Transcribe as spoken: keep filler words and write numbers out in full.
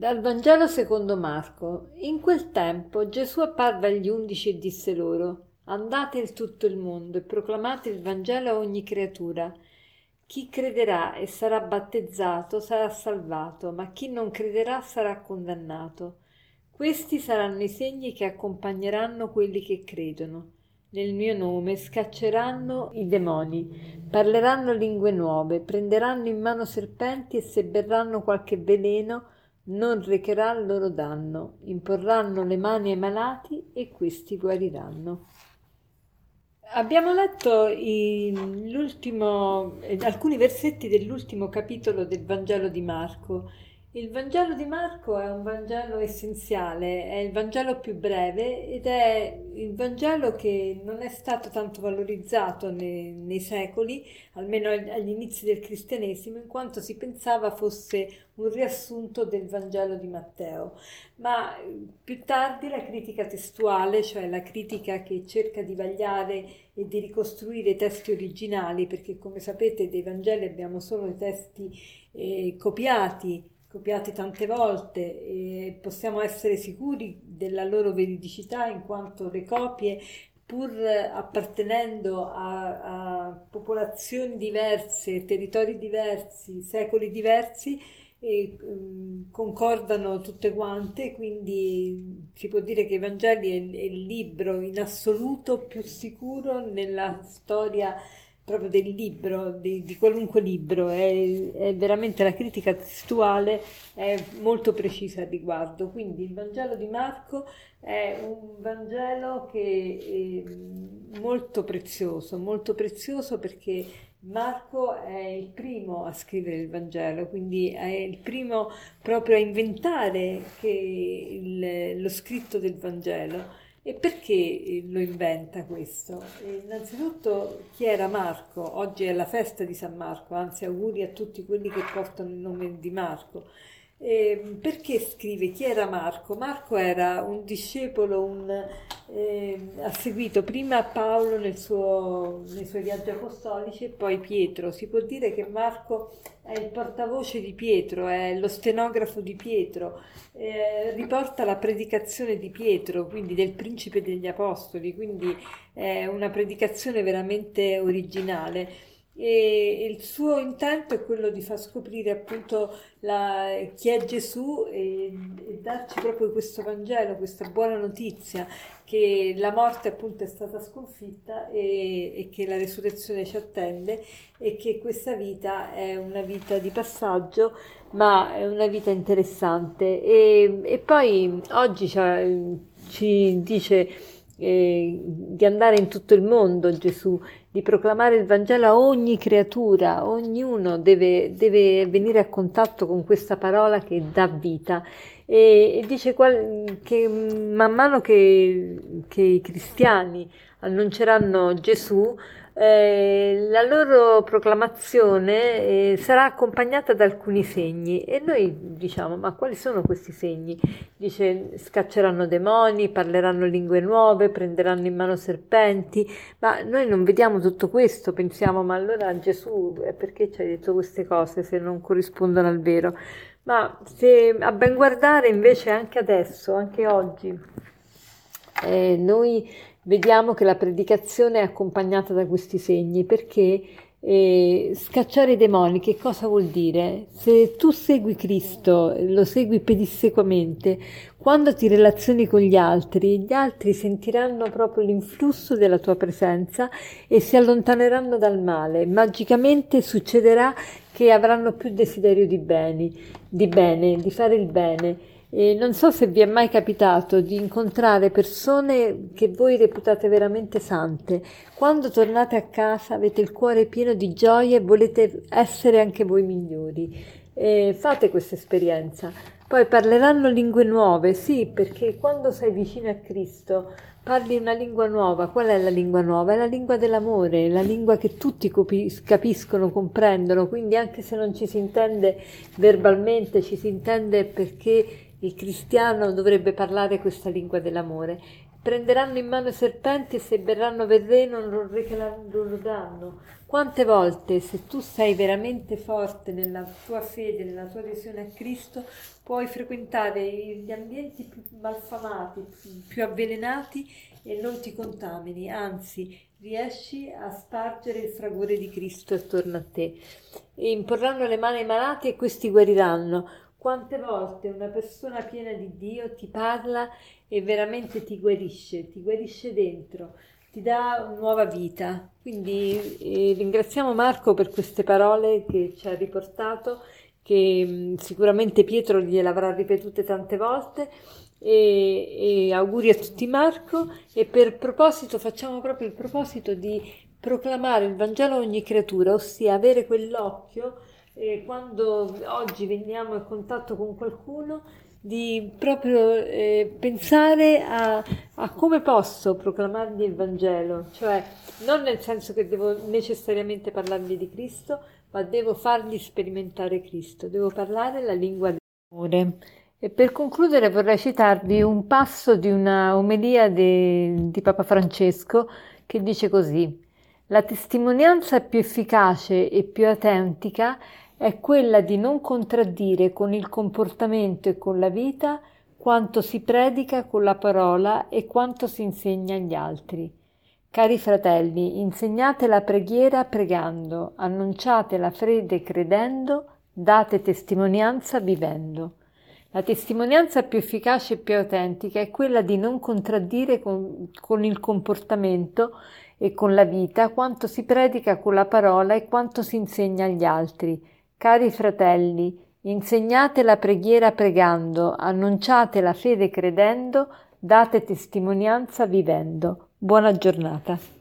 Dal Vangelo secondo Marco. In quel tempo Gesù apparve agli undici e disse loro: andate in tutto il mondo e proclamate il Vangelo a ogni creatura. Chi crederà e sarà battezzato sarà salvato, ma chi non crederà sarà condannato. Questi saranno i segni che accompagneranno quelli che credono. Nel mio nome scacceranno i demoni, parleranno lingue nuove, prenderanno in mano serpenti e se berranno qualche veleno non recherà loro danno, imporranno le mani ai malati e questi guariranno. Abbiamo letto in, l'ultimo, alcuni versetti dell'ultimo capitolo del Vangelo di Marco. Il Vangelo di Marco è un Vangelo essenziale, è il Vangelo più breve ed è il Vangelo che non è stato tanto valorizzato nei, nei secoli, almeno agli inizi del cristianesimo, in quanto si pensava fosse un riassunto del Vangelo di Matteo. Ma più tardi la critica testuale, cioè la critica che cerca di vagliare e di ricostruire i testi originali, perché come sapete dei Vangeli abbiamo solo i testi eh, copiati, copiati tante volte e possiamo essere sicuri della loro veridicità in quanto le copie, pur appartenendo a, a popolazioni diverse, territori diversi, secoli diversi, e um, concordano tutte quante, quindi si può dire che i Vangeli è, è il libro in assoluto più sicuro nella storia proprio del libro, di, di qualunque libro, è, è veramente la critica testuale è molto precisa al riguardo. Quindi il Vangelo di Marco è un Vangelo che è molto prezioso, molto prezioso perché Marco è il primo a scrivere il Vangelo, quindi è il primo proprio a inventare che il, lo scritto del Vangelo. E perché lo inventa questo? Innanzitutto, chi era Marco? Oggi è la festa di San Marco, anzi auguri a tutti quelli che portano il nome di Marco. Eh, perché scrive chi era Marco? Marco era un discepolo, un, eh, ha seguito prima Paolo nel suo, nei suoi viaggi apostolici e poi Pietro. Si può dire che Marco è il portavoce di Pietro, è lo stenografo di Pietro, eh, riporta la predicazione di Pietro, quindi del principe degli apostoli, quindi è una predicazione veramente originale. E il suo intento è quello di far scoprire appunto la, chi è Gesù e, e darci proprio questo Vangelo, questa buona notizia che la morte appunto è stata sconfitta e, e che la resurrezione ci attende e che questa vita è una vita di passaggio ma è una vita interessante e, e poi oggi ci dice eh, di andare in tutto il mondo Gesù, di proclamare il Vangelo a ogni creatura, ognuno deve, deve venire a contatto con questa parola che dà vita e, e dice qual, che man mano che, che i cristiani annunceranno Gesù, eh, la loro proclamazione eh, sarà accompagnata da alcuni segni e noi diciamo ma quali sono questi segni? Dice scacceranno demoni, parleranno lingue nuove, prenderanno in mano serpenti, ma noi non vediamo tutto questo, pensiamo ma allora Gesù perché ci hai detto queste cose se non corrispondono al vero? Ma se a ben guardare invece anche adesso, anche oggi, eh, noi vediamo che la predicazione è accompagnata da questi segni perché eh, scacciare i demoni che cosa vuol dire? Se tu segui Cristo, lo segui pedissequamente, quando ti relazioni con gli altri, gli altri sentiranno proprio l'influsso della tua presenza e si allontaneranno dal male. Magicamente succederà che avranno più desiderio di beni, di bene, di fare il bene. E non so se vi è mai capitato di incontrare persone che voi reputate veramente sante. Quando tornate a casa avete il cuore pieno di gioia e volete essere anche voi migliori. E fate questa esperienza. Poi parleranno lingue nuove, sì, perché quando sei vicino a Cristo parli una lingua nuova. Qual è la lingua nuova? È la lingua dell'amore, la lingua che tutti capiscono, comprendono, quindi anche se non ci si intende verbalmente, ci si intende perché il cristiano dovrebbe parlare questa lingua dell'amore. Prenderanno in mano i serpenti e se berranno veleno non recheranno loro danno. Quante volte, se tu sei veramente forte nella tua fede, nella tua adesione a Cristo, puoi frequentare gli ambienti più malfamati, più avvelenati e non ti contamini, anzi riesci a spargere il fragore di Cristo attorno a te. E imporranno le mani ai malati e questi guariranno. Quante volte una persona piena di Dio ti parla e veramente ti guarisce, ti guarisce dentro, ti dà nuova vita. Quindi eh, ringraziamo Marco per queste parole che ci ha riportato, che mh, sicuramente Pietro gliele avrà ripetute tante volte, e, e auguri a tutti Marco. E per proposito facciamo proprio il proposito di proclamare il Vangelo a ogni creatura, ossia avere quell'occhio eh, quando oggi veniamo in contatto con qualcuno, di proprio eh, pensare a, a come posso proclamargli il Vangelo, cioè non nel senso che devo necessariamente parlargli di Cristo, ma devo fargli sperimentare Cristo, devo parlare la lingua dell'amore. E per concludere vorrei citarvi un passo di una omelia de, di Papa Francesco che dice così: la testimonianza più efficace e più autentica è quella di non contraddire con il comportamento e con la vita quanto si predica con la parola e quanto si insegna agli altri. Cari fratelli, insegnate la preghiera pregando, annunciate la fede credendo, date testimonianza vivendo. La testimonianza più efficace e più autentica è quella di non contraddire con, con il comportamento e con la vita quanto si predica con la parola e quanto si insegna agli altri. Cari fratelli, insegnate la preghiera pregando, annunciate la fede credendo, date testimonianza vivendo. Buona giornata.